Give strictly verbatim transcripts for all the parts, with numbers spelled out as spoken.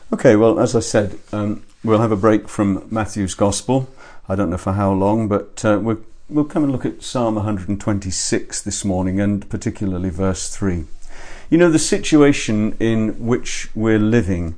Okay, well, as I said, um, we'll have a break from Matthew's Gospel. I don't know for how long, but uh, we'll, we'll come and look at Psalm one twenty-six this morning, and particularly verse three. You know, the situation in which we're living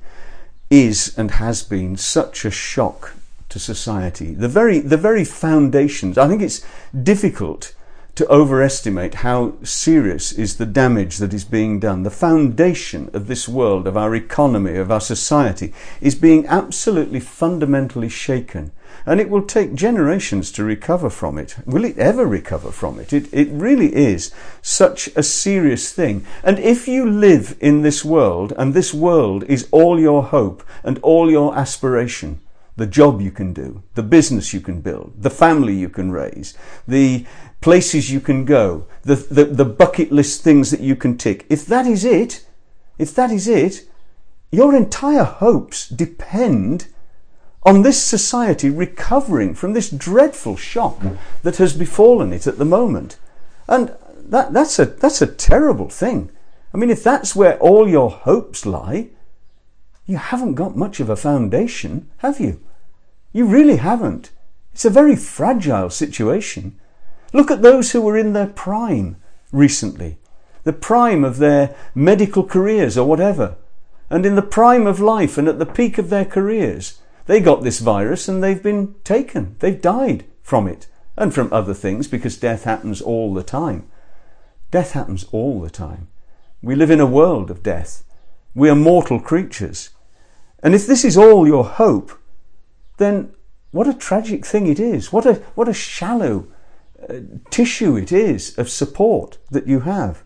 is and has been such a shock to society. The very, the very foundations, I think it's difficult to overestimate how serious is the damage that is being done. The foundation of this world, of our economy, of our society, is being absolutely fundamentally shaken. And it will take generations to recover from it. Will it ever recover from it? It, it really is such a serious thing. And if you live in this world, and this world is all your hope and all your aspiration, the job you can do, the business you can build, the family you can raise, the places you can go, the, the, the bucket list things that you can tick. If that is it, if that is it, your entire hopes depend on this society recovering from this dreadful shock that has befallen it at the moment. And that, that's a, that's a terrible thing. I mean, if that's where all your hopes lie, you haven't got much of a foundation, have you? You really haven't. It's a very fragile situation. Look at those who were in their prime recently, the prime of their medical careers or whatever, and in the prime of life and at the peak of their careers. They got this virus and they've been taken. They've died from it and from other things, because death happens all the time. Death happens all the time. We live in a world of death. We are mortal creatures. And if this is all your hope, then what a tragic thing it is. What a, what a shallow uh, tissue it is of support that you have.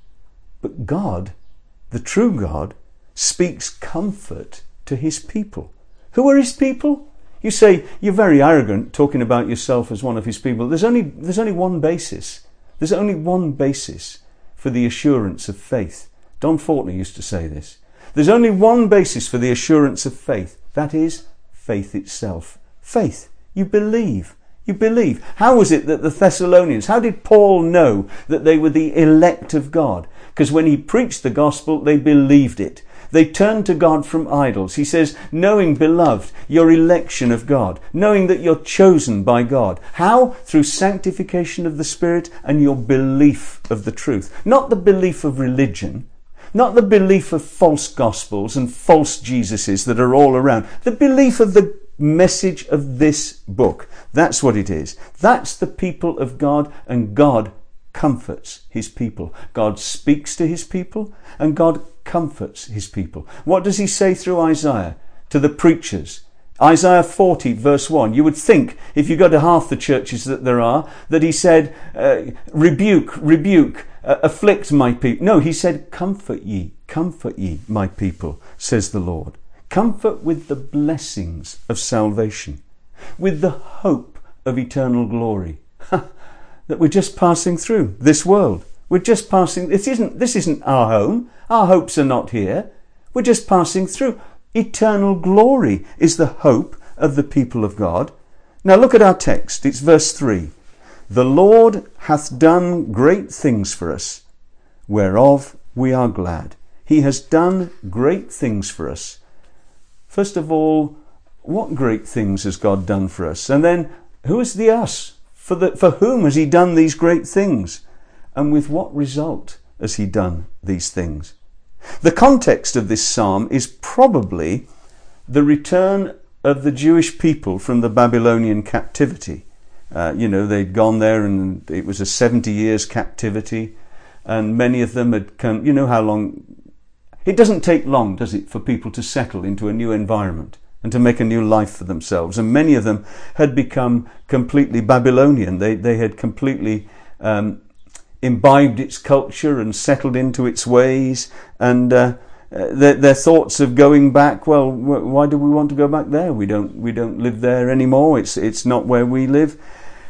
But God, the true God, speaks comfort to his people. Who are his people? You say, you're very arrogant talking about yourself as one of his people. There's only, there's only one basis. There's only one basis for the assurance of faith. Don Fortney used to say this. There's only one basis for the assurance of faith. That is faith itself. Faith. You believe. You believe. How was it that the Thessalonians, how did Paul know that they were the elect of God? Because when he preached the gospel, they believed it. They turned to God from idols. He says, knowing, beloved, your election of God, knowing that you're chosen by God. How? Through sanctification of the Spirit and your belief of the truth. Not the belief of religion, not the belief of false gospels and false Jesuses that are all around. The belief of the message of this book. That's what it is. That's the people of God, and God comforts his people. God speaks to his people, and God comforts his people. What does he say through Isaiah to the preachers? Isaiah forty verse one. You would think, if you go to half the churches that there are, that he said, uh, rebuke, rebuke, uh, afflict my people. No, he said, comfort ye, comfort ye, my people, says the Lord. Comfort with the blessings of salvation, with the hope of eternal glory. That we're just passing through this world. We're just passing. This isn't, this isn't our home. Our hopes are not here. We're just passing through. Eternal glory is the hope of the people of God. Now look at our text. It's verse three. The Lord hath done great things for us, whereof we are glad. He has done great things for us. First of all, what great things has God done for us? And then, who is the us? For, the, for whom has he done these great things? And with what result has he done these things? The context of this psalm is probably the return of the Jewish people from the Babylonian captivity. Uh, you know, they'd gone there and it was a seventy years captivity, and many of them had come. You know how long? It doesn't take long, does it, for people to settle into a new environment and to make a new life for themselves. And many of them had become completely Babylonian. They, they had completely um, imbibed its culture and settled into its ways, and uh, their, their thoughts of going back, well, why do we want to go back there? We don't we don't live there anymore. It's it's not where we live.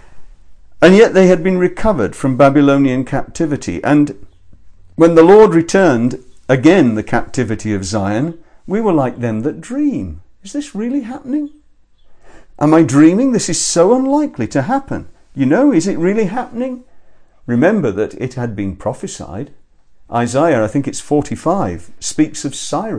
And yet they had been recovered from Babylonian captivity. And when the Lord returned again the captivity of Zion, we were like them that dream. Is this really happening? Am I dreaming? This is so unlikely to happen. You know, is it really happening? Remember that it had been prophesied. Isaiah, I think it's forty-five, speaks of Cyrus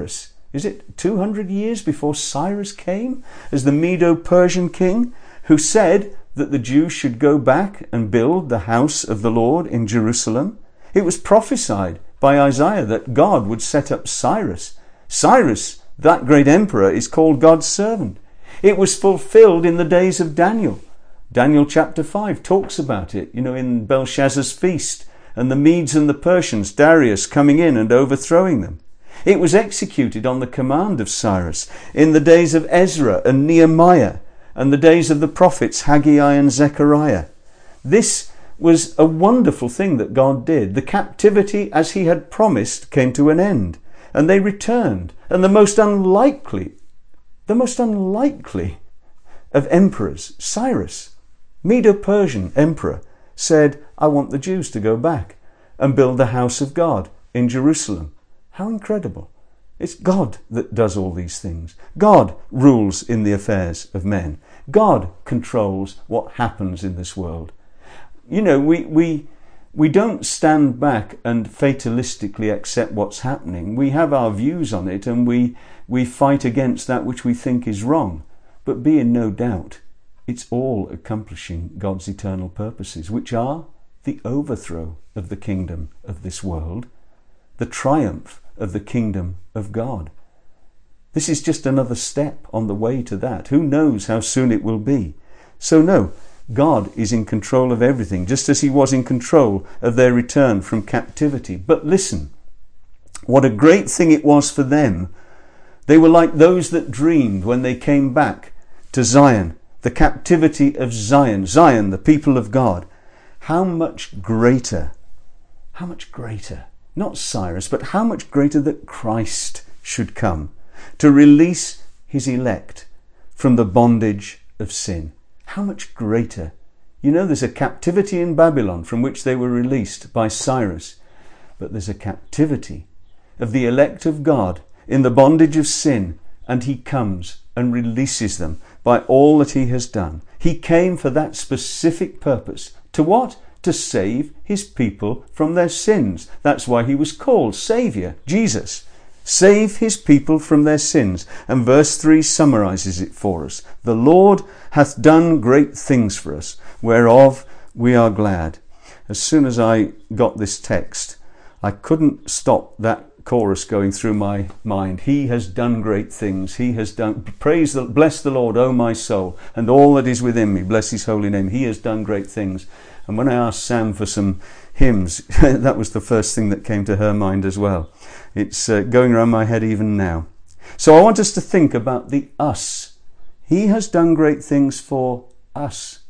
is it two hundred years before Cyrus came as the Medo-Persian king, who said that the Jews should go back and build the house of the Lord in Jerusalem. It was prophesied by Isaiah that God would set up Cyrus. Cyrus, that great emperor, is called God's servant. It was fulfilled in the days of Daniel. Daniel chapter five talks about it, you know, in Belshazzar's feast, and the Medes and the Persians, Darius coming in and overthrowing them. It was executed on the command of Cyrus in the days of Ezra and Nehemiah, and the days of the prophets Haggai and Zechariah. This was a wonderful thing that God did. The captivity, as he had promised, came to an end, and they returned. And the most unlikely, the most unlikely of emperors, Cyrus, Medo-Persian emperor, said, I want the Jews to go back and build the house of God in Jerusalem. How incredible. It's God that does all these things. God rules in the affairs of men. God controls what happens in this world. You know, we we we don't stand back and fatalistically accept what's happening. We have our views on it, and we we fight against that which we think is wrong. But be in no doubt, it's all accomplishing God's eternal purposes, which are the overthrow of the kingdom of this world, the triumph of the kingdom of God. This is just another step on the way to that. Who knows how soon it will be? So no, God is in control of everything, just as he was in control of their return from captivity. But listen, what a great thing it was for them. They were like those that dreamed when they came back to Zion, the captivity of Zion, Zion, the people of God. How much greater, how much greater, not Cyrus, but how much greater that Christ should come to release his elect from the bondage of sin. How much greater. You know, there's a captivity in Babylon from which they were released by Cyrus, but there's a captivity of the elect of God in the bondage of sin, and he comes and releases them by all that he has done. He came for that specific purpose. To what? To save his people from their sins. That's why he was called Saviour, Jesus. Save his people from their sins. And verse three summarizes it for us. The Lord hath done great things for us, whereof we are glad. As soon as I got this text, I couldn't stop that chorus going through my mind. He has done great things. He has done, praise the, bless the Lord, O my soul, and all that is within me. Bless his holy name. He has done great things. And when I asked Sam for some hymns, that was the first thing that came to her mind as well. It's uh, going around my head even now. So I want us to think about the us. He has done great things for us,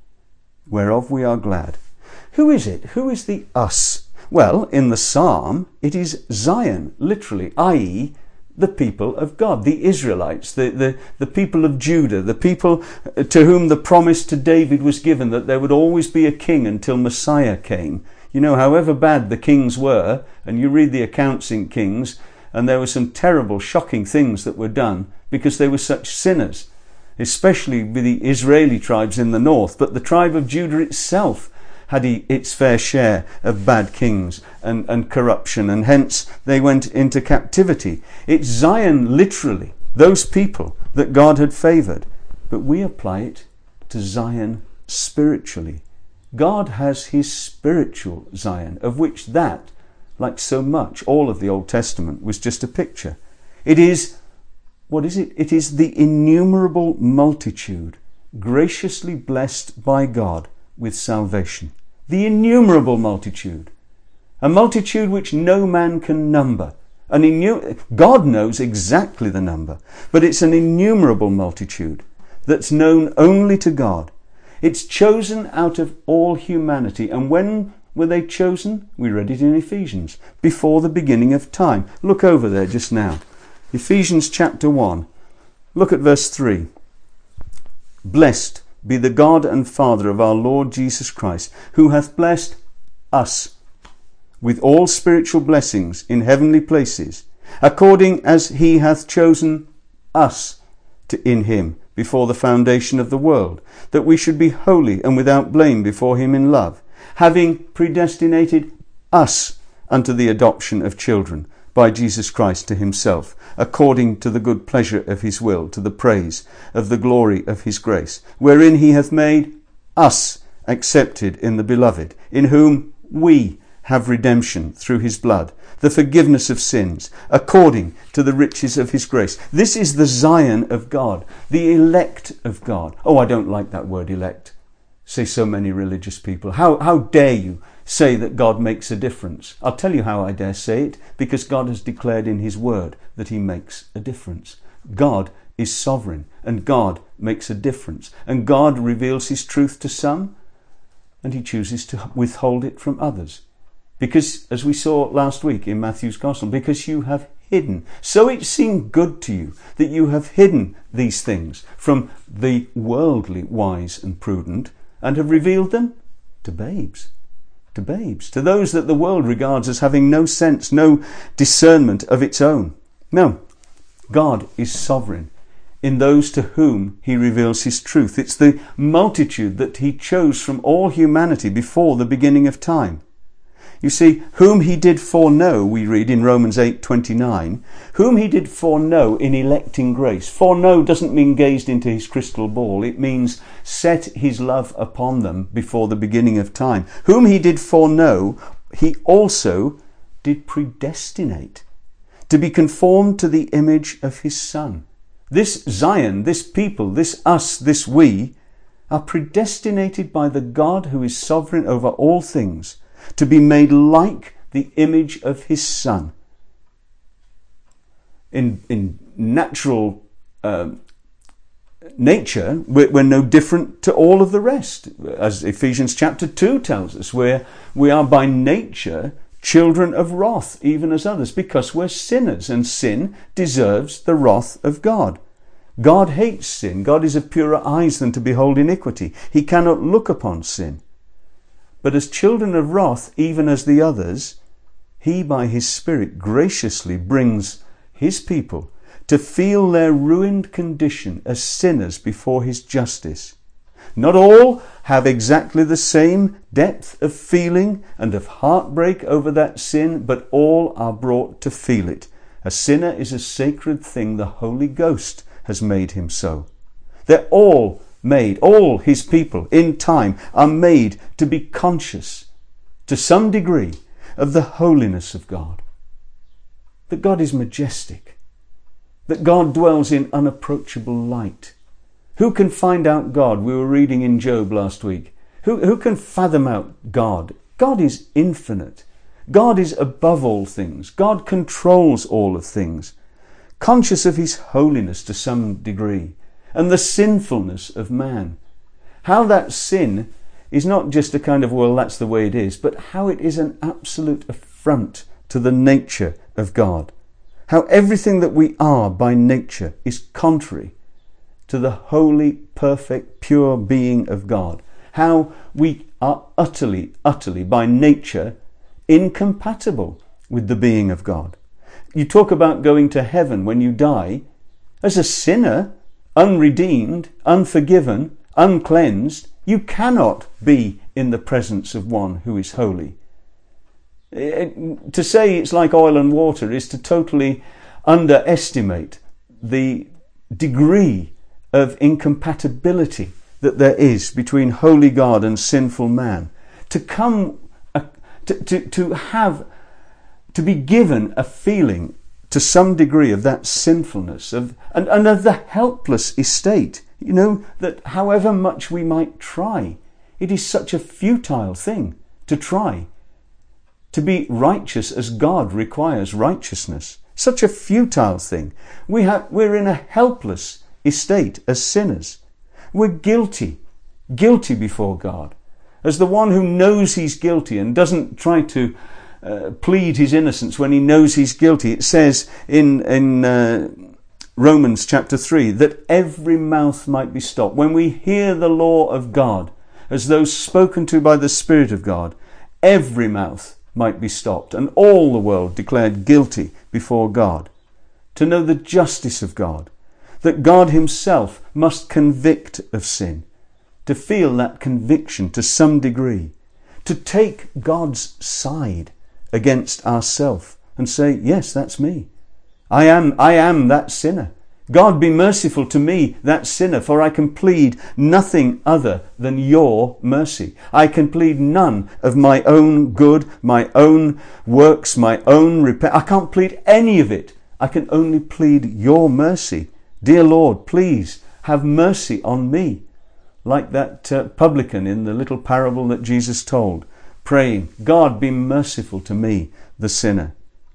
whereof we are glad. Who is it? Who is the us? Well, in the psalm, it is Zion, literally, that is the people of God, the Israelites, the, the, the people of Judah, the people to whom the promise to David was given that there would always be a king until Messiah came. You know, however bad the kings were, and you read the accounts in Kings, and there were some terrible, shocking things that were done because they were such sinners, especially with the Israeli tribes in the north. But the tribe of Judah itself had its fair share of bad kings and, and corruption, and hence they went into captivity. It's Zion, literally, those people that God had favoured. But we apply it to Zion spiritually. God has his spiritual Zion, of which that, like so much, all of the Old Testament was just a picture. It is, what is it? It is the innumerable multitude graciously blessed by God with salvation. The innumerable multitude. A multitude which no man can number. An innu- God knows exactly the number, but it's an innumerable multitude that's known only to God. It's chosen out of all humanity. And when were they chosen? We read it in Ephesians. Before the beginning of time. Look over there just now. Ephesians chapter one. Look at verse three. Blessed be the God and Father of our Lord Jesus Christ, who hath blessed us with all spiritual blessings in heavenly places, according as he hath chosen us to in him before the foundation of the world, that we should be holy and without blame before him in love, having predestinated us unto the adoption of children by Jesus Christ to himself, according to the good pleasure of his will, to the praise of the glory of his grace, wherein he hath made us accepted in the beloved, in whom we have redemption through his blood, the forgiveness of sins, according to the riches of his grace. This is the Zion of God, the elect of God. Oh, I don't like that word elect, say so many religious people. How, how dare you say that God makes a difference? I'll tell you how I dare say it, because God has declared in his word that he makes a difference. God is sovereign, and God makes a difference. And God reveals his truth to some, and he chooses to withhold it from others. Because, as we saw last week in Matthew's Gospel, because you have hidden. So it seemed good to you that you have hidden these things from the worldly wise and prudent, and have revealed them to babes. To babes. To those that the world regards as having no sense, no discernment of its own. No. God is sovereign in those to whom he reveals his truth. It's the multitude that he chose from all humanity before the beginning of time. You see, whom he did foreknow, we read in Romans eight twenty-nine, whom he did foreknow in electing grace. Foreknow doesn't mean gazed into his crystal ball. It means set his love upon them before the beginning of time. Whom he did foreknow, he also did predestinate to be conformed to the image of his Son. This Zion, this people, this us, this we, are predestinated by the God who is sovereign over all things, to be made like the image of his Son. In, in natural uh, nature, we're, we're no different to all of the rest. As Ephesians chapter two tells us, where we are by nature children of wrath, even as others, because we're sinners, and sin deserves the wrath of God. God hates sin. God is of purer eyes than to behold iniquity. He cannot look upon sin. But as children of wrath, even as the others, he by his Spirit graciously brings his people to feel their ruined condition as sinners before his justice. Not all have exactly the same depth of feeling and of heartbreak over that sin, but all are brought to feel it. A sinner is a sacred thing. The Holy Ghost has made him so. They're all made, all his people in time are made to be conscious to some degree of the holiness of God. That God is majestic. That God dwells in unapproachable light. Who can find out God? We were reading in Job last week. Who, who can fathom out God? God is infinite. God is above all things. God controls all of things. Conscious of his holiness to some degree, and the sinfulness of man. How that sin is not just a kind of, well, that's the way it is, but how it is an absolute affront to the nature of God. How everything that we are by nature is contrary to the holy, perfect, pure being of God. How we are utterly, utterly by nature incompatible with the being of God. You talk about going to heaven when you die. As a sinner, unredeemed, unforgiven, uncleansed, you cannot be in the presence of one who is holy. It, to say it's like oil and water is to totally underestimate the degree of incompatibility that there is between holy God and sinful man. To come, uh, to, to, to have, to be given a feeling to some degree of that sinfulness of and, and of the helpless estate. You know, that however much we might try, it is such a futile thing to try to be righteous as God requires righteousness. Such a futile thing. We have, we're in a helpless estate as sinners. We're guilty, guilty before God. As the one who knows he's guilty and doesn't try to uh, plead his innocence when he knows he's guilty. It says in, in uh, Romans chapter three that every mouth might be stopped. When we hear the law of God as those spoken to by the Spirit of God, every mouth might be stopped and all the world declared guilty before God. To know the justice of God, that God himself must convict of sin, to feel that conviction to some degree, to take God's side against ourself and say, yes, that's me. I am, I am that sinner. God, be merciful to me, that sinner, for I can plead nothing other than your mercy. I can plead none of my own good, my own works, my own repair. I can't plead any of it. I can only plead your mercy. Dear Lord, please have mercy on me. Like that uh, publican in the little parable that Jesus told, praying, God, be merciful to me, the sinner.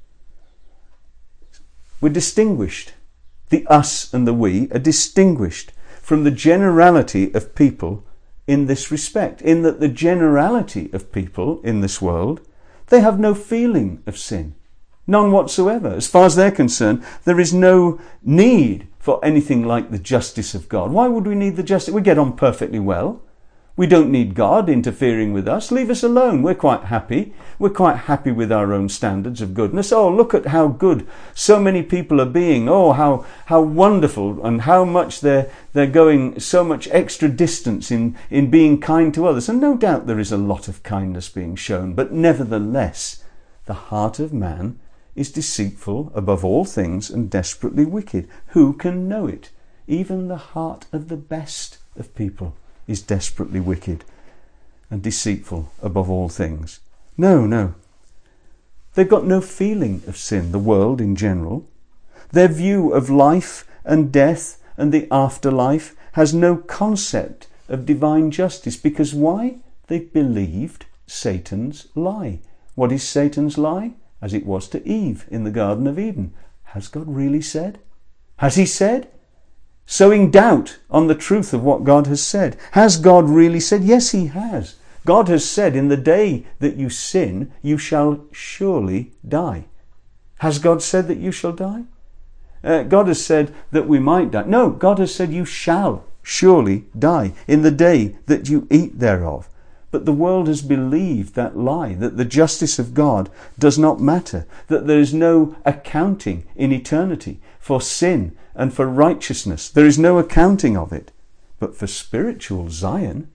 We're distinguished. The us and the we are distinguished from the generality of people in this respect, in that the generality of people in this world, they have no feeling of sin. None whatsoever. As far as they're concerned, there is no need for anything like the justice of God. Why would we need the justice? We get on perfectly well. We don't need God interfering with us. Leave us alone. We're quite happy. We're quite happy with our own standards of goodness. Oh, look at how good so many people are being. Oh, how how wonderful, and how much they're they're going so much extra distance in, in being kind to others. And no doubt there is a lot of kindness being shown. But nevertheless, the heart of man is deceitful above all things and desperately wicked. Who can know it? Even the heart of the best of people is desperately wicked and deceitful above all things. No, no. They've got no feeling of sin, the world in general. Their view of life and death and the afterlife has no concept of divine justice. Because why? They've believed Satan's lie. What is Satan's lie? As it was to Eve in the Garden of Eden. Has God really said? Has he said? Sowing doubt on the truth of what God has said. Has God really said? Yes, he has. God has said, in the day that you sin, you shall surely die. Has God said that you shall die? Uh, God has said that we might die. No, God has said you shall surely die in the day that you eat thereof. But the world has believed that lie, that the justice of God does not matter, that there is no accounting in eternity for sin and for righteousness. There is no accounting of it. But for spiritual Zion,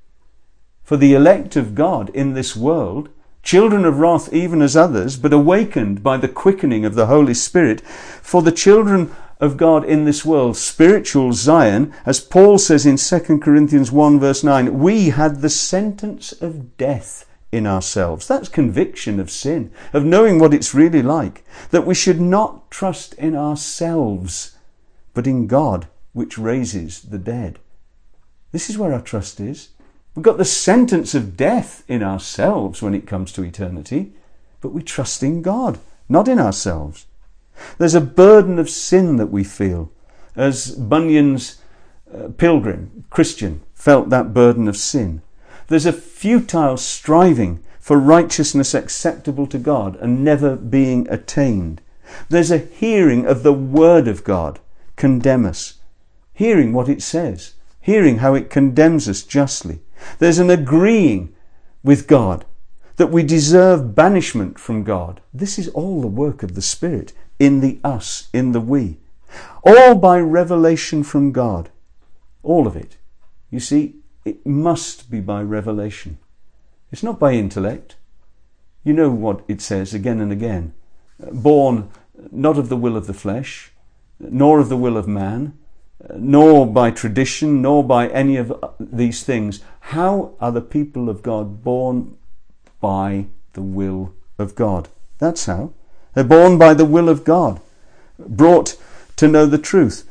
for the elect of God in this world, children of wrath even as others, but awakened by the quickening of the Holy Spirit, for the children of God in this world, spiritual Zion, as Paul says in Second Corinthians one verse nine, we had the sentence of death in ourselves. That's conviction of sin, of knowing what it's really like, that we should not trust in ourselves, but in God, which raises the dead. This is where our trust is. We've got the sentence of death in ourselves when it comes to eternity, but we trust in God, not in ourselves. There's a burden of sin that we feel, as Bunyan's uh, pilgrim, Christian, felt that burden of sin. There's a futile striving for righteousness acceptable to God and never being attained. There's a hearing of the word of God condemn us, hearing what it says, hearing how it condemns us justly. There's an agreeing with God that we deserve banishment from God. This is all the work of the Spirit in the us, in the we. All by revelation from God. All of it. You see, it must be by revelation. It's not by intellect. You know what it says again and again. Born not of the will of the flesh, nor of the will of man, nor by tradition, nor by any of these things. How are the people of God born? By the will of God. That's how. They're born by the will of God, brought to know the truth.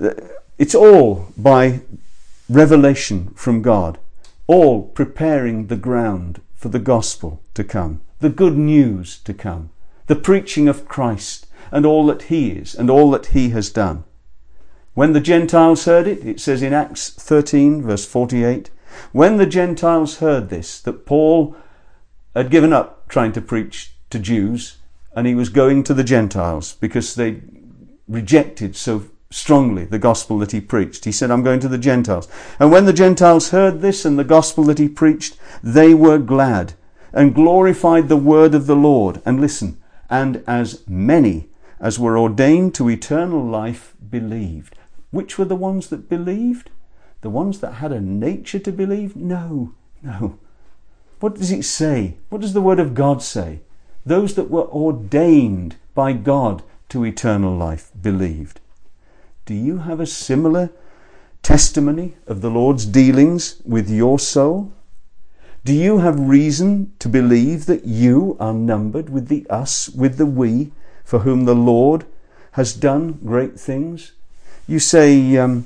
It's all by revelation from God, all preparing the ground for the gospel to come, the good news to come, the preaching of Christ and all that he is and all that he has done. When the Gentiles heard it, it says in Acts thirteen verse forty-eight, when the Gentiles heard this, that Paul had given up trying to preach to Jews and he was going to the Gentiles because they rejected so strongly the gospel that he preached. He said, I'm going to the Gentiles. And when the Gentiles heard this and the gospel that he preached, they were glad and glorified the word of the Lord. And listen, and as many as were ordained to eternal life believed. Which were the ones that believed? The ones that had a nature to believe? No, no. What does it say? What does the word of God say? those that were ordained by God to eternal life believed. Do you have a similar testimony of the Lord's dealings with your soul? Do you have reason to believe that you are numbered with the us, with the we, for whom the Lord has done great things? You say, um,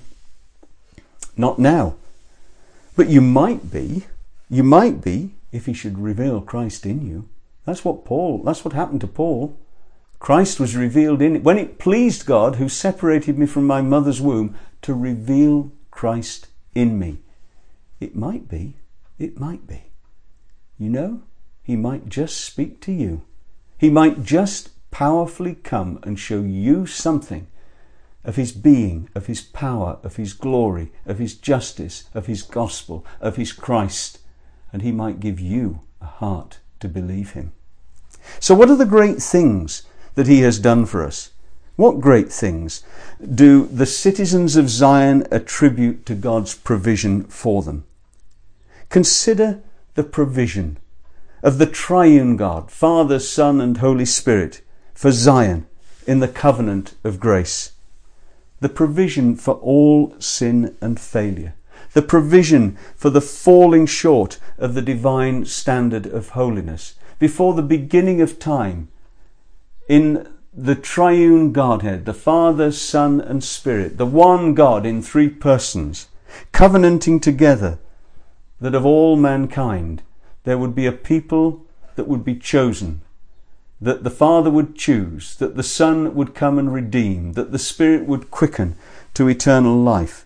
not now. But you might be, you might be, if he should reveal Christ in you. That's what Paul, that's what happened to Paul. Christ was revealed in it. When it pleased God, who separated me from my mother's womb, to reveal Christ in me. It might be, it might be. You know, he might just speak to you. He might just powerfully come and show you something of his being, of his power, of his glory, of his justice, of his gospel, of his Christ. And he might give you a heart to believe him. So what are the great things that he has done for us? What great things do the citizens of Zion attribute to God's provision for them? Consider the provision of the triune God, Father, Son, and Holy Spirit, for Zion in the covenant of grace. The provision for all sin and failure. The provision for the falling short of the divine standard of holiness. Before the beginning of time, in the triune Godhead, the Father, Son, and Spirit, the one God in three persons, covenanting together, that of all mankind there would be a people that would be chosen, that the Father would choose, that the Son would come and redeem, that the Spirit would quicken to eternal life.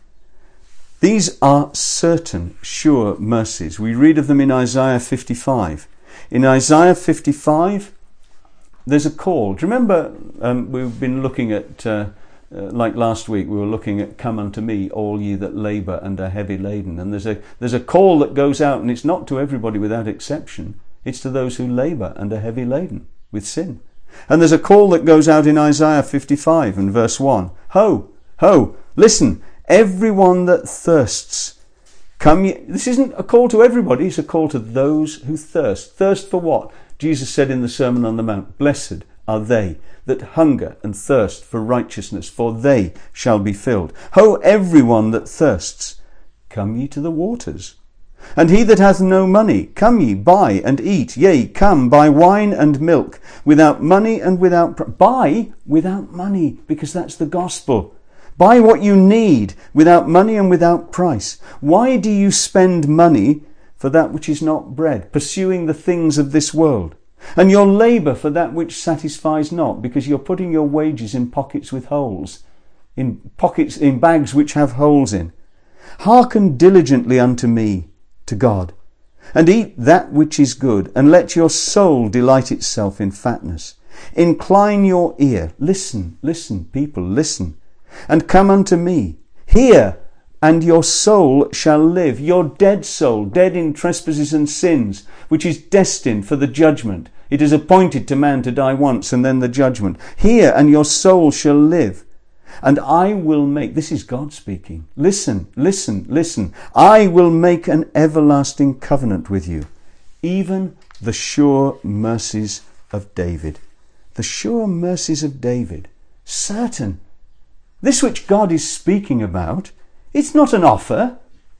These are certain, sure mercies. We read of them in Isaiah fifty-five. In Isaiah fifty-five, there's a call. Do you remember um, we've been looking at, uh, uh, like last week, we were looking at "Come unto me, all ye that labour and are heavy laden." And there's a there's a call that goes out, and it's not to everybody without exception. It's to those who labour and are heavy laden with sin. And there's a call that goes out in Isaiah fifty-five and verse one. Ho, ho, listen, everyone that thirsts, come ye. This isn't a call to everybody, it's a call to those who thirst. Thirst for what? Jesus said in the Sermon on the Mount, blessed are they that hunger and thirst for righteousness, for they shall be filled. Ho, everyone that thirsts, come ye to the waters. And he that hath no money, come ye, buy and eat. Yea, come, buy wine and milk, without money and without... Pr- buy without money, because that's the gospel. Buy what you need without money and without price. Why do you spend money for that which is not bread, pursuing the things of this world? And your labour for that which satisfies not, because you're putting your wages in pockets with holes, in pockets, in bags which have holes in. Hearken diligently unto me, to God, and eat that which is good, and let your soul delight itself in fatness. Incline your ear, listen, listen, people, listen, and come unto me. Hear, and your soul shall live. Your dead soul, dead in trespasses and sins, which is destined for the judgment. It is appointed to man to die once, and then the judgment. Hear, and your soul shall live. And I will make, this is God speaking, listen, listen, listen. I will make an everlasting covenant with you, even the sure mercies of David. The sure mercies of David. Certain. This which God is speaking about, it's not an offer.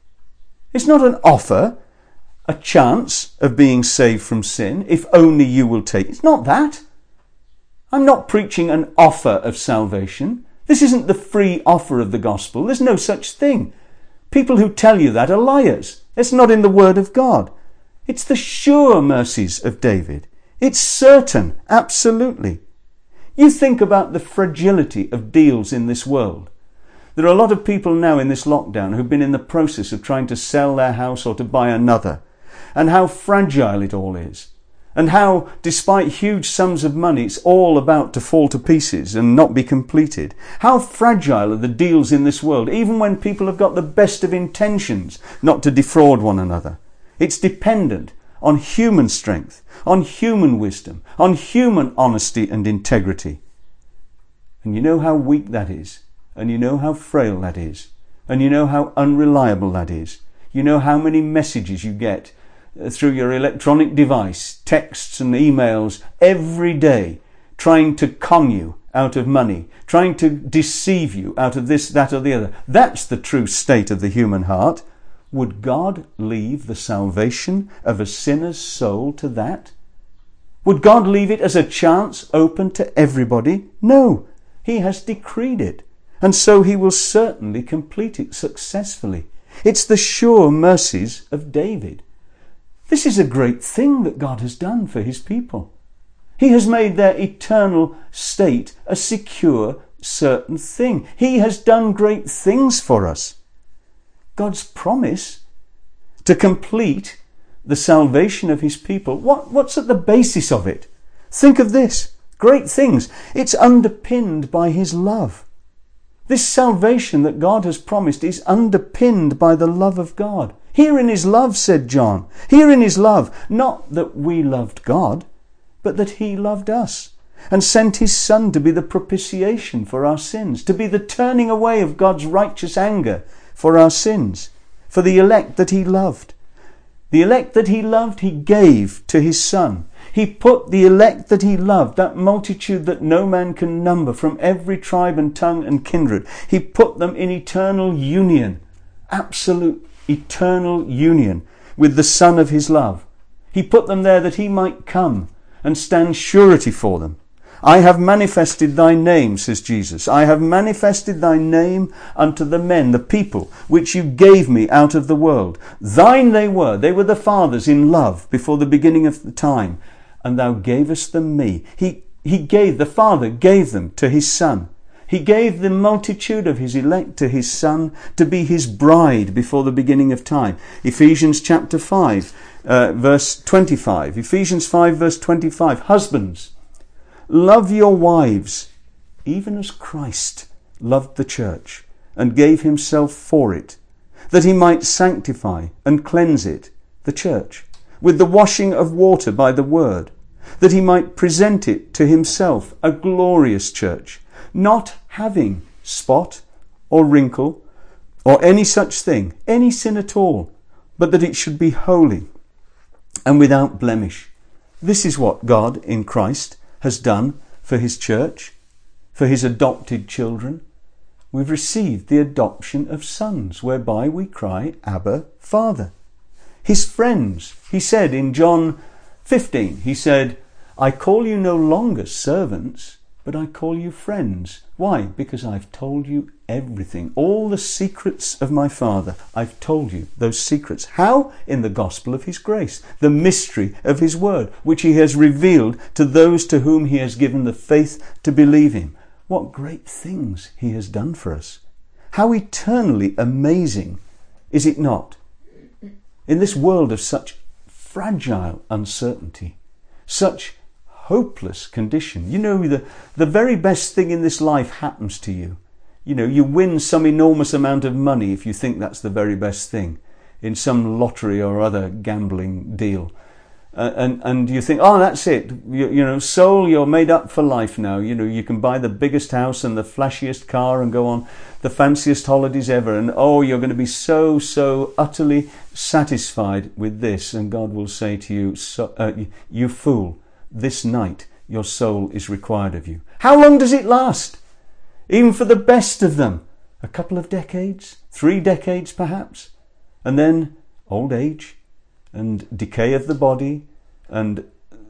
It's not an offer, a chance of being saved from sin, if only you will take. It's not that. I'm not preaching an offer of salvation. This isn't the free offer of the gospel. There's no such thing. People who tell you that are liars. It's not in the word of God. It's the sure mercies of David. It's certain, absolutely. You think about the fragility of deals in this world. There are a lot of people now in this lockdown who've been in the process of trying to sell their house or to buy another, and how fragile it all is. And how, despite huge sums of money, it's all about to fall to pieces and not be completed. How fragile are the deals in this world, even when people have got the best of intentions not to defraud one another. It's dependent on human strength, on human wisdom, on human honesty and integrity. And you know how weak that is, and you know how frail that is, and you know how unreliable that is. You know how many messages you get through your electronic device, texts and emails every day, trying to con you out of money, trying to deceive you out of this, that or the other. That's the true state of the human heart. Would God leave the salvation of a sinner's soul to that? Would God leave it as a chance open to everybody? No, he has decreed it, and so he will certainly complete it successfully. It's the sure mercies of David. This is a great thing that God has done for his people. He has made their eternal state a secure, certain thing. He has done great things for us. God's promise to complete the salvation of his people, what, what's at the basis of it? Think of this. Great things. It's underpinned by his love. This salvation that God has promised is underpinned by the love of God. Here in his love, said John, here in his love, not that we loved God, but that he loved us and sent his Son to be the propitiation for our sins, to be the turning away of God's righteous anger for our sins, for the elect that he loved. The elect that he loved, he gave to his Son. He put the elect that he loved, that multitude that no man can number, from every tribe and tongue and kindred, he put them in eternal union, absolute eternal union with the Son of his love. He put them there that he might come and stand surety for them. I have manifested thy name, says Jesus. I have manifested thy name unto the men, the people, which you gave me out of the world. Thine they were. They were the Father's in love before the beginning of the time. And thou gavest them me. He, he gave, the Father gave them to his Son. He gave the multitude of his elect to his Son to be his bride before the beginning of time. Ephesians chapter five, uh, verse twenty-five. Ephesians five, verse twenty-five. Husbands, love your wives, even as Christ loved the church and gave himself for it, that he might sanctify and cleanse it, the church, with the washing of water by the word, that he might present it to himself a glorious church, not having spot or wrinkle or any such thing, any sin at all, but that it should be holy and without blemish. This is what God in Christ has done for his church, for his adopted children. We've received the adoption of sons, whereby we cry, Abba, Father. His friends, he said in John fifteen, he said, I call you no longer servants, but I call you friends. Why? Because I've told you everything. All the secrets of my Father, I've told you those secrets. How? In the gospel of his grace, the mystery of his word, which he has revealed to those to whom he has given the faith to believe him. What great things he has done for us. How eternally amazing is it not? In this world of such fragile uncertainty, such hopeless condition. You know, the, the very best thing in this life happens to you. You know, you win some enormous amount of money if you think that's the very best thing in some lottery or other gambling deal. Uh, and, and you think, oh, that's it. You, you know, soul, you're made up for life now. You know, you can buy the biggest house and the flashiest car and go on the fanciest holidays ever. And oh, you're going to be so, so utterly satisfied with this. And God will say to you, so, uh, you fool, this night your soul is required of you. How long does it last? Even for the best of them, a couple of decades, three decades perhaps, and then old age and decay of the body and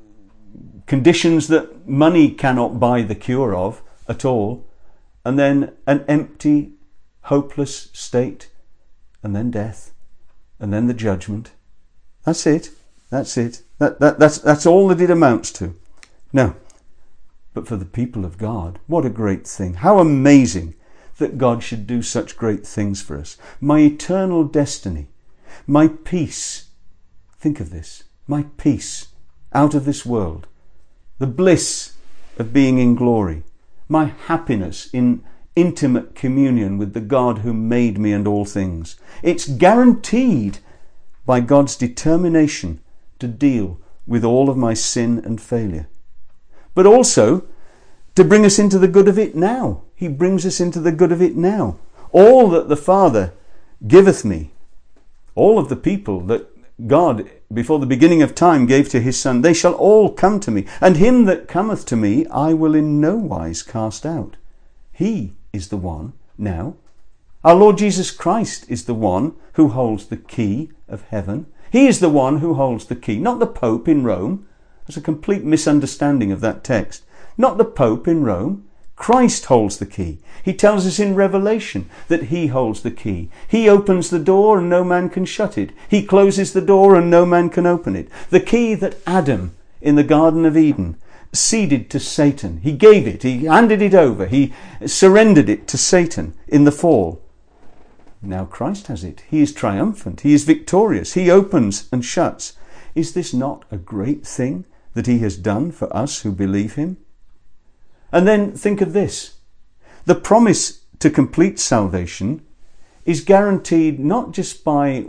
conditions that money cannot buy the cure of at all, and then an empty, hopeless state, and then death, and then the judgment. That's it. That's it. That, that, that's, that's all that it amounts to. No. But for the people of God, what a great thing. How amazing that God should do such great things for us. My eternal destiny, my peace. Think of this. My peace out of this world. The bliss of being in glory. My happiness in intimate communion with the God who made me and all things. It's guaranteed by God's determination to deal with all of my sin and failure. But also to bring us into the good of it now. He brings us into the good of it now. All that the Father giveth me, all of the people that God, before the beginning of time, gave to his Son, they shall all come to me, and him that cometh to me I will in no wise cast out. He is the one now. Our Lord Jesus Christ is the one who holds the key of heaven. He is the one who holds the key, not the Pope in Rome. There's a complete misunderstanding of that text. Not the Pope in Rome. Christ holds the key. He tells us in Revelation that he holds the key. He opens the door and no man can shut it. He closes the door and no man can open it. The key that Adam in the Garden of Eden ceded to Satan. He gave it. He handed it over. He surrendered it to Satan in the fall. Now Christ has it. He is triumphant. He is victorious. He opens and shuts. Is this not a great thing that he has done for us who believe him? And then think of this. The promise to complete salvation is guaranteed not just by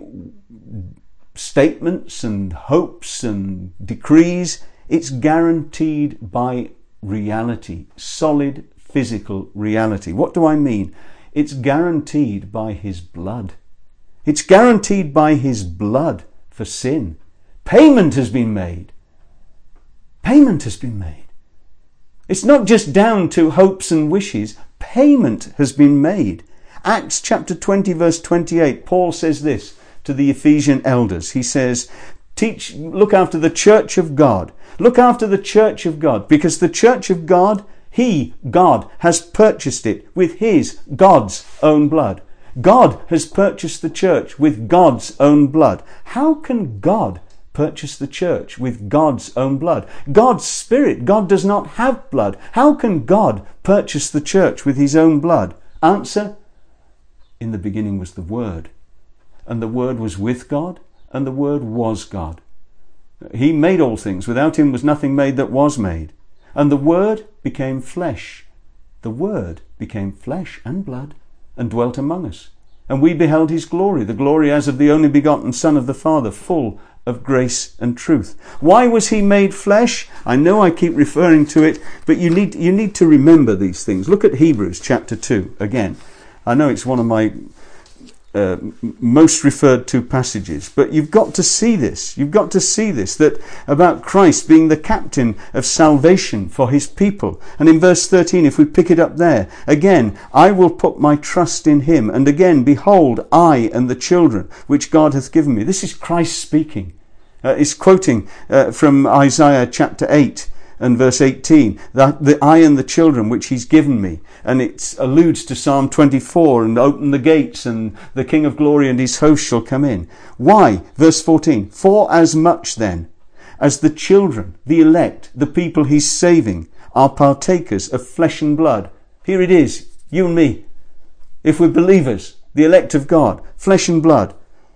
statements and hopes and decrees. It's guaranteed by reality, solid physical reality. What do I mean? It's guaranteed by his blood. It's guaranteed by his blood for sin. Payment has been made. Payment has been made. It's not just down to hopes and wishes. Payment has been made. Acts chapter twenty verse twenty-eight, Paul says this to the Ephesian elders. He says, Teach, look after the church of God. Look after the church of God, because the church of God, he, God, has purchased it with his, God's own blood. God has purchased the church with God's own blood. How can God purchase the church with God's own blood? God's spirit. God does not have blood. How can God purchase the church with his own blood? Answer, in the beginning was the Word, and the Word was with God, and the Word was God. He made all things. Without him was nothing made that was made. And the Word became flesh. The Word became flesh and blood and dwelt among us. And we beheld his glory, the glory as of the only begotten Son of the Father, full of grace and truth. Why was he made flesh? I know I keep referring to it, but you need you need to remember these things. Look at Hebrews chapter two again. I know it's one of my uh, most referred to passages, but you've got to see this. You've got to see this, that about Christ being the captain of salvation for his people. And in verse thirteen, if we pick it up there, again, I will put my trust in him. And again, behold, I and the children which God hath given me. This is Christ speaking. Uh, he's quoting uh, from Isaiah chapter eight and verse eighteen, that the I and the children which he's given me. And it alludes to Psalm twenty-four, and open the gates, and the King of glory and his host shall come in. Why? Verse fourteen, for as much then as the children, the elect, the people he's saving, are partakers of flesh and blood. Here it is, you and me. If we're believers, the elect of God, flesh and blood.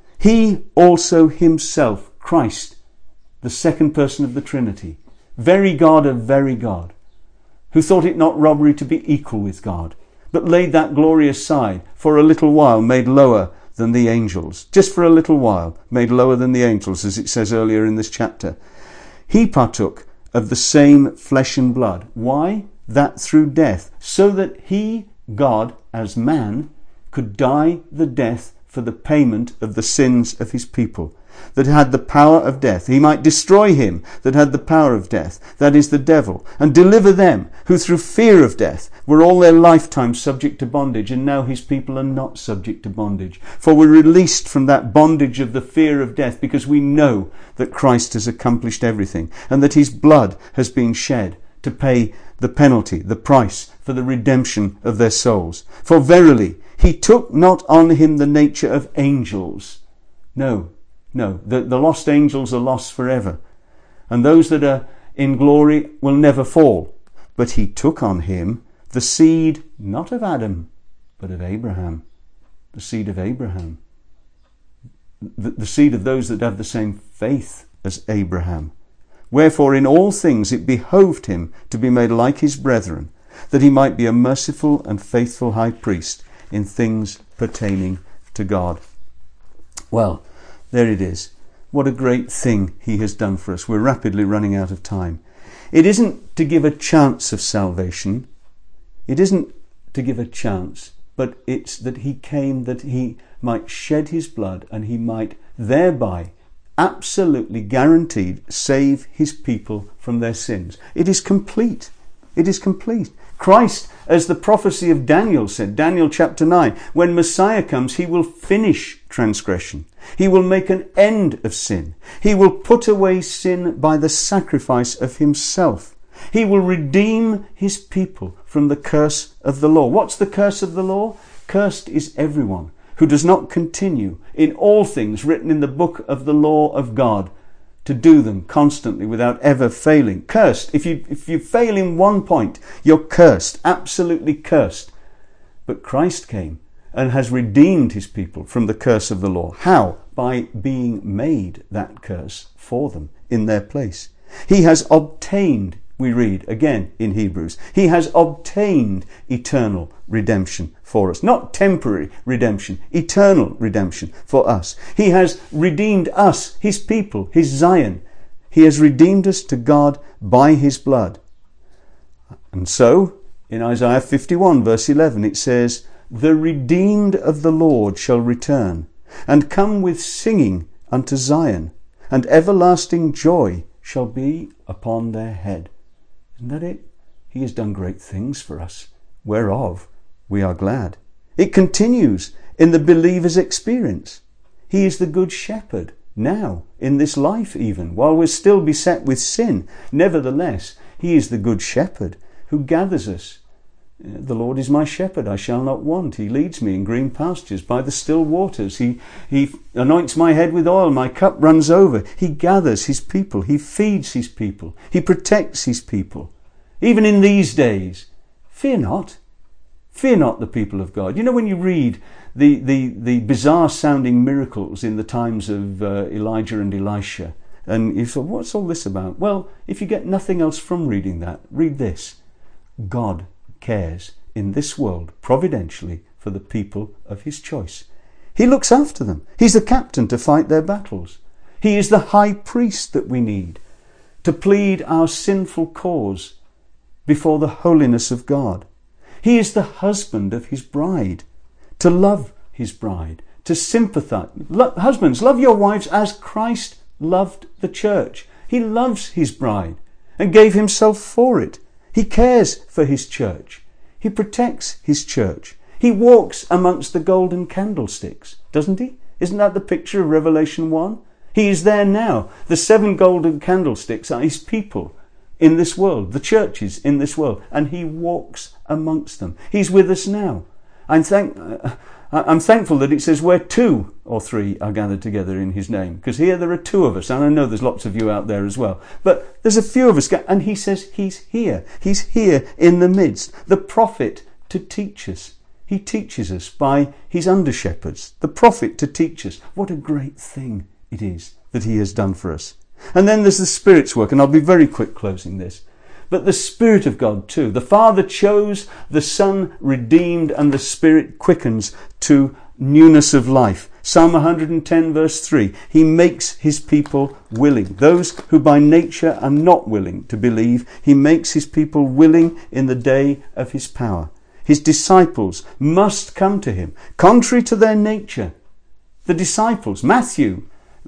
He also himself, Christ, the second person of the Trinity, very God of very God, who thought it not robbery to be equal with God, but laid that glory aside, for a little while made lower than the angels. Just for a little while made lower than the angels, as it says earlier in this chapter. He partook of the same flesh and blood. Why? That through death, so that he, God, as man, could die the death for the payment of the sins of his people, that had the power of death. He might destroy him that had the power of death, that is the devil, and deliver them who through fear of death were all their lifetime subject to bondage, and now his people are not subject to bondage. For we're released from that bondage of the fear of death, because we know that Christ has accomplished everything, and that his blood has been shed to pay the penalty, the price for the redemption of their souls. For verily, he took not on him the nature of angels. No, no, the, the lost angels are lost forever, and those that are in glory will never fall. But he took on him the seed, not of Adam, but of Abraham. The seed of Abraham. The, the seed of those that have the same faith as Abraham. Wherefore in all things it behoved him to be made like his brethren, that he might be a merciful and faithful high priest in things pertaining to God. Well, there it is. What a great thing he has done for us. We're rapidly running out of time. It isn't to give a chance of salvation. It isn't to give a chance, but it's that he came that he might shed his blood, and he might thereby absolutely guaranteed save his people from their sins. It is complete. It is complete. Christ, as the prophecy of Daniel said, Daniel chapter nine, when Messiah comes, he will finish transgression. He will make an end of sin. He will put away sin by the sacrifice of himself. He will redeem his people from the curse of the law. What's the curse of the law? Cursed is everyone who does not continue in all things written in the book of the law of God, to do them constantly without ever failing. Cursed. If you, if you fail in one point, you're cursed, absolutely cursed. But Christ came and has redeemed his people from the curse of the law. How? By being made that curse for them in their place. He has obtained, we read again in Hebrews, he has obtained eternal redemption for us. Not temporary redemption, eternal redemption for us. He has redeemed us, his people, his Zion. He has redeemed us to God by his blood. And so, in Isaiah fifty-one verse eleven, it says, "The redeemed of the Lord shall return, and come with singing unto Zion, and everlasting joy shall be upon their head." Isn't that it? He has done great things for us, whereof we are glad. It continues in the believer's experience. He is the good shepherd now, in this life even, while we're still beset with sin. Nevertheless, he is the good shepherd who gathers us. The Lord is my shepherd, I shall not want. He leads me in green pastures by the still waters. He, he anoints my head with oil, my cup runs over. He gathers his people, he feeds his people, he protects his people. Even in these days, fear not. Fear not, the people of God. You know, when you read the, the, the bizarre sounding miracles in the times of uh, Elijah and Elisha, and you thought, what's all this about? Well, if you get nothing else from reading that, read this. God cares in this world providentially for the people of his choice. He looks after them. He's the captain to fight their battles. He is the high priest that we need to plead our sinful cause before the holiness of God. He is the husband of his bride, to love his bride, to sympathize. Lo- husbands, love your wives as Christ loved the church. He loves his bride and gave himself for it. He cares for his church. He protects his church. He walks amongst the golden candlesticks, doesn't he? Isn't that the picture of Revelation one? He is there now. The seven golden candlesticks are his people in this world, the churches in this world, and he walks amongst them. He's with us now. I'm, thank, uh, I'm thankful that it says where two or three are gathered together in his name, because here there are two of us, and I know there's lots of you out there as well, but there's a few of us, and he says he's here. He's here in the midst. The prophet to teach us. He teaches us by his under-shepherds. The prophet to teach us. What a great thing it is that he has done for us. And then there's the Spirit's work, and I'll be very quick closing this. But the Spirit of God too. The Father chose, the Son redeemed, and the Spirit quickens to newness of life. Psalm one hundred ten verse three. He makes his people willing. Those who by nature are not willing to believe, he makes his people willing in the day of his power. His disciples must come to him, contrary to their nature. The disciples, Matthew,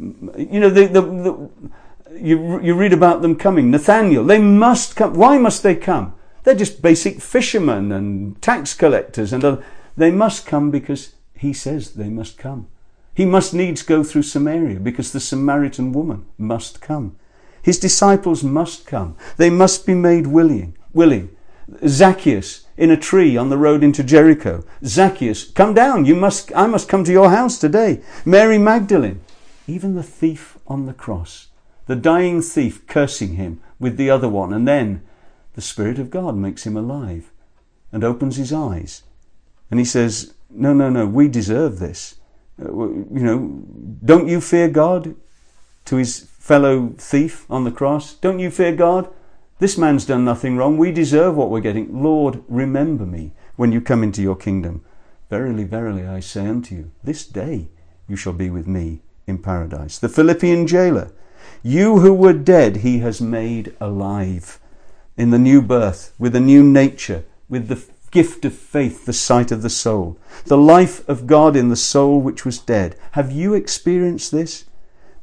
you know, the, the, the You, you read about them coming. Nathaniel, they must come. Why must they come? They're just basic fishermen and tax collectors, and other. They must come because he says they must come. He must needs go through Samaria because the Samaritan woman must come. His disciples must come. They must be made willing. Willing. Zacchaeus in a tree on the road into Jericho. Zacchaeus, come down. You must. I must come to your house today. Mary Magdalene, even the thief on the cross. The dying thief cursing him with the other one, and then the Spirit of God makes him alive and opens his eyes. And he says, no, no, no, we deserve this. Uh, you know, don't you fear God? To his fellow thief on the cross, don't you fear God? This man's done nothing wrong. We deserve what we're getting. Lord, remember me when you come into your kingdom. Verily, verily, I say unto you, this day you shall be with me in paradise. The Philippian jailer, you who were dead, he has made alive in the new birth, with a new nature, with the gift of faith, the sight of the soul, the life of God in the soul which was dead. Have you experienced this?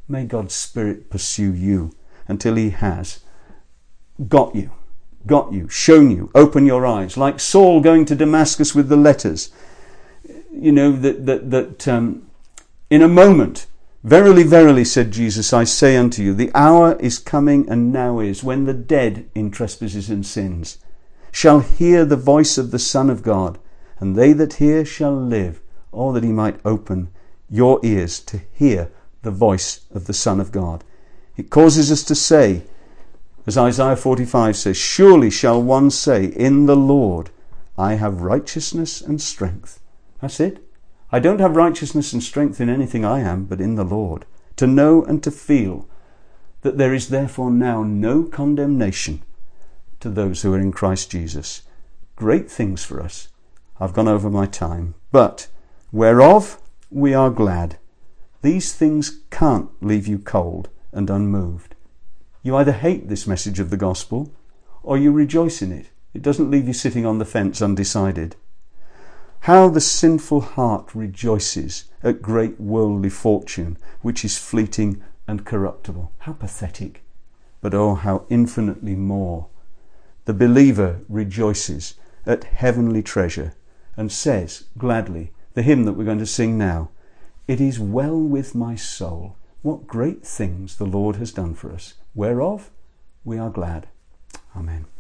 May God's Spirit pursue you until he has got you, got you, shown you, open your eyes. Like Saul going to Damascus with the letters. You know, that, that, that um, in a moment, verily, verily, said Jesus, I say unto you, the hour is coming and now is, when the dead in trespasses and sins shall hear the voice of the Son of God, and they that hear shall live. Or that he might open your ears to hear the voice of the Son of God. It causes us to say, as Isaiah forty-five says, surely shall one say, in the Lord I have righteousness and strength. That's it. I don't have righteousness and strength in anything I am, but in the Lord. To know and to feel that there is therefore now no condemnation to those who are in Christ Jesus. Great things for us. I've gone over my time. But whereof we are glad. These things can't leave you cold and unmoved. You either hate this message of the gospel or you rejoice in it. It doesn't leave you sitting on the fence undecided. How the sinful heart rejoices at great worldly fortune, which is fleeting and corruptible. How pathetic. But oh, how infinitely more. The believer rejoices at heavenly treasure and says gladly, the hymn that we're going to sing now, it is well with my soul. What great things the Lord has done for us, whereof we are glad. Amen.